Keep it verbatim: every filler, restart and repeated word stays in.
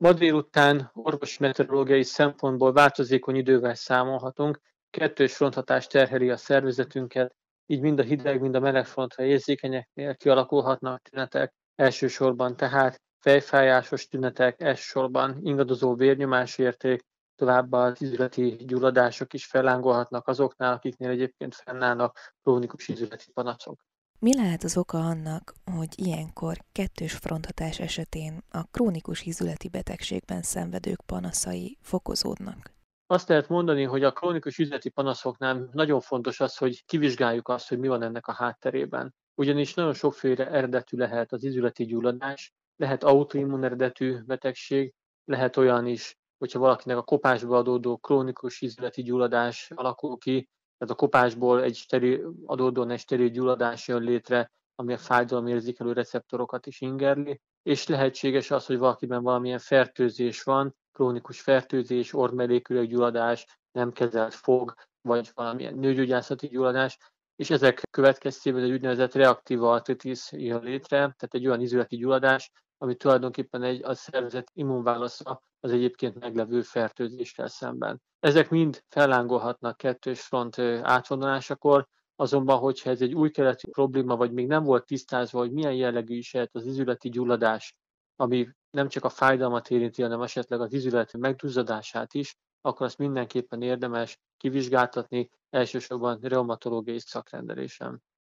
Ma délután orvosi-meteorológiai szempontból változékony idővel számolhatunk, kettős fronthatás terheli a szervezetünket, így mind a hideg, mind a meleg frontra érzékenyeknél kialakulhatnak tünetek, elsősorban tehát fejfájásos tünetek, elsősorban ingadozó vérnyomásérték, továbbá az izületi gyulladások is fellángolhatnak azoknál, akiknél egyébként fennállnak krónikus izületi panaszok. Mi lehet az oka annak, hogy ilyenkor kettős fronthatás esetén a krónikus ízületi betegségben szenvedők panaszai fokozódnak? Azt lehet mondani, hogy a krónikus ízületi panaszoknál nagyon fontos az, hogy kivizsgáljuk azt, hogy mi van ennek a hátterében. Ugyanis nagyon sokféle eredetű lehet az ízületi gyulladás, lehet autoimmun eredetű betegség, lehet olyan is, hogyha valakinek a kopásból adódó krónikus ízületi gyulladás alakul ki, tehát a kopásból egy steril, adódóan egy steril gyulladás jön létre, ami a fájdalomérzékelő receptorokat is ingerli, és lehetséges az, hogy valakiben valamilyen fertőzés van, krónikus fertőzés, orrmelléküreggyulladás, nem kezelt fog, vagy valamilyen nőgyógyászati gyulladás, és ezek következtében egy úgynevezett reaktív artritis jön létre, tehát egy olyan izületi gyulladás, ami tulajdonképpen egy, a szervezet immunválasza az egyébként meglevő fertőzéssel szemben. Ezek mind fellángolhatnak kettős front átvonulásakor, azonban, hogyha ez egy új keletű probléma, vagy még nem volt tisztázva, hogy milyen jellegű is lehet az izületi gyulladás, ami nem csak a fájdalmat érinti, hanem esetleg az izület megduzzadását is, akkor azt mindenképpen érdemes kivizsgáltatni, elsősorban reumatológiai szakrendelésen.